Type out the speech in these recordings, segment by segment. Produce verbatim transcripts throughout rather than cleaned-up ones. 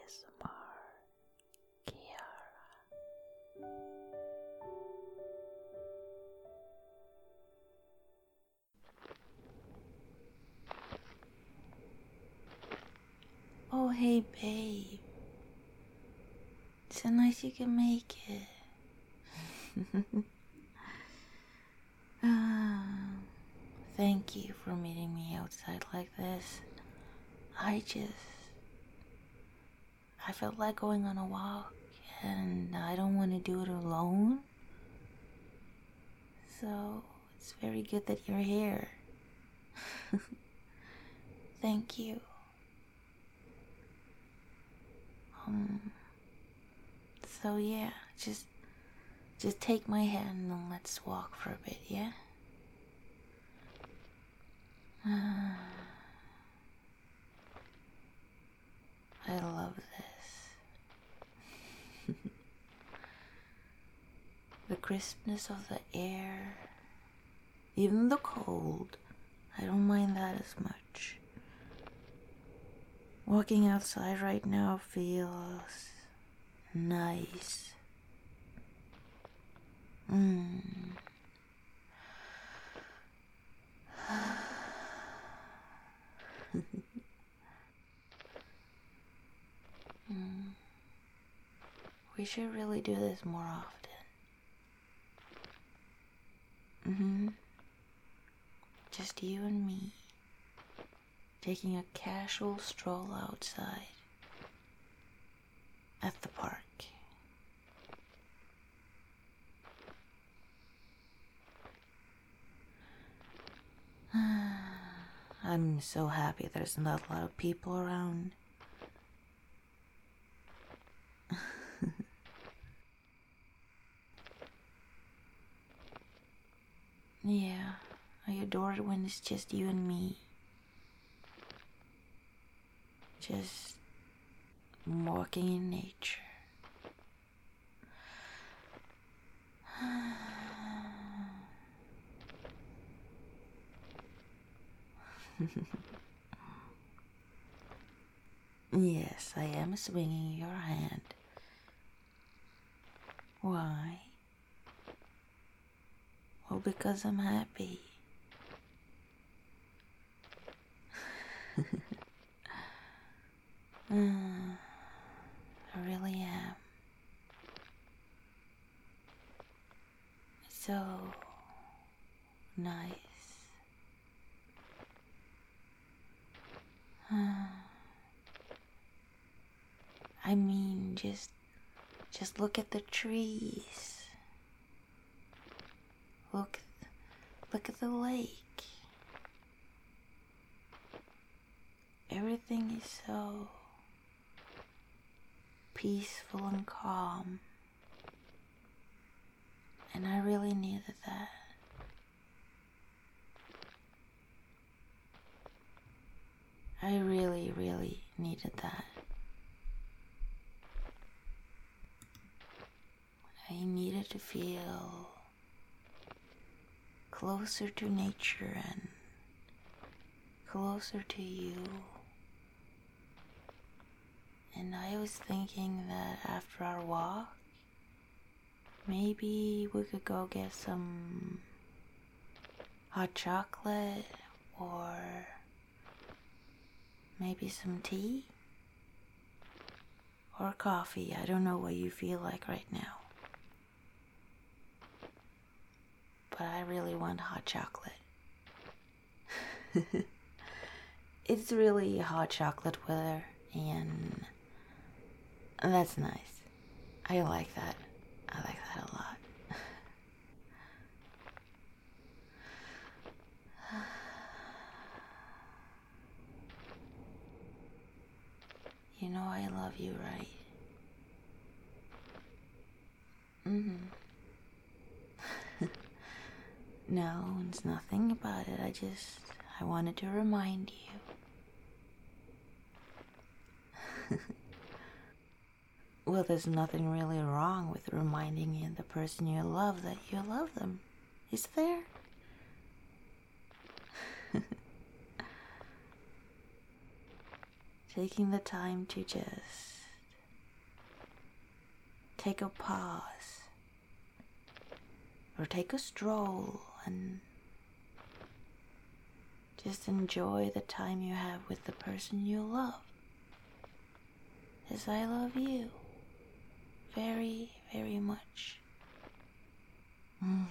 S M R Kiara. Oh, hey, babe. So nice you can make it. Ah, thank you for meeting me outside like this. I just... I felt like going on a walk, and I don't want to do it alone. So, it's very good that you're here. Thank you. Um, so yeah, just, just take my hand and let's walk for a bit, yeah? I love this. The crispness of the air, even the cold, I don't mind that as much. Walking outside right now feels nice. Mm. mm. We should really do this more often. Mm-hmm. Just you and me, taking a casual stroll outside at the park. I'm so happy there's not a lot of people around. Yeah, I adore it when it's just you and me. Just walking in nature. Yes, I am swinging your hand. Why? Well, because I'm happy. mm, I really am. It's so nice. I mean, just, just look at the trees. Look, look at the lake. Everything is so peaceful and calm. And I really needed that. I really, really needed that. I needed to feel closer to nature and closer to you. And I was thinking that after our walk, maybe we could go get some hot chocolate or maybe some tea or coffee. I don't know what you feel like right now. But I really want hot chocolate. It's really hot chocolate weather, and that's nice. I like that. I like that a lot. You know I love you, right? Mm-hmm. No, it's nothing about it. I just, I wanted to remind you. Well, there's nothing really wrong with reminding you the person you love that you love them. Is there? Taking the time to just take a pause or take a stroll and just enjoy the time you have with the person you love. As I love you very, very much. mm.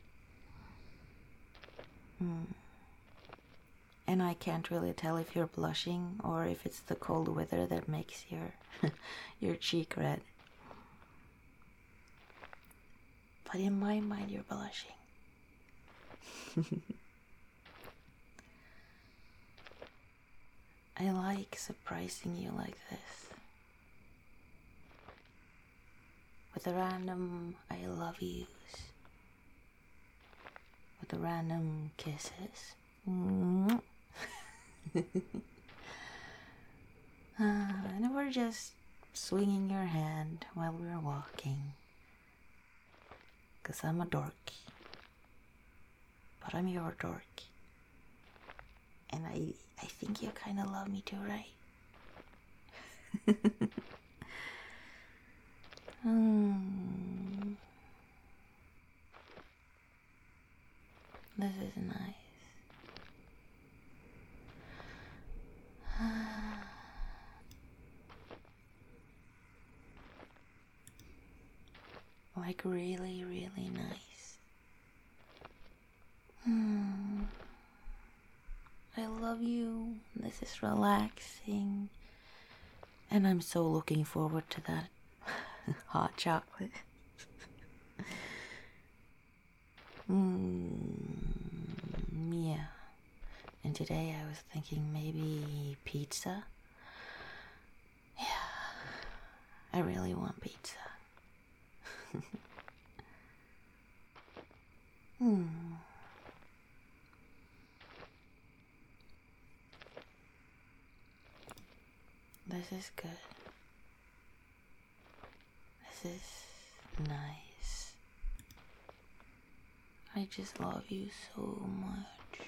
And I can't really tell if you're blushing or if it's the cold weather that makes your your cheek red. But in my mind, you're blushing. I like surprising you like this. With the random I love yous. With the random kisses. uh, and we're just swinging your hand while we're walking. Cause I'm a dork. But I'm your dork. And I, I think you kinda love me too, right? hmm. This is nice. Like really, really nice. Hmm. I love you. This is relaxing. And I'm so looking forward to that hot chocolate. mm, yeah. And today I was thinking maybe pizza. Yeah. I really want pizza. hmm. This is good. This is nice. I just love you so much.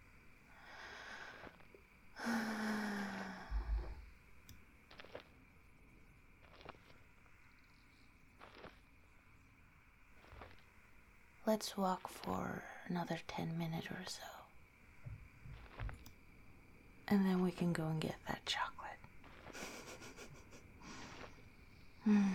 Let's walk for another ten minutes or so. And then we can go and get that chocolate.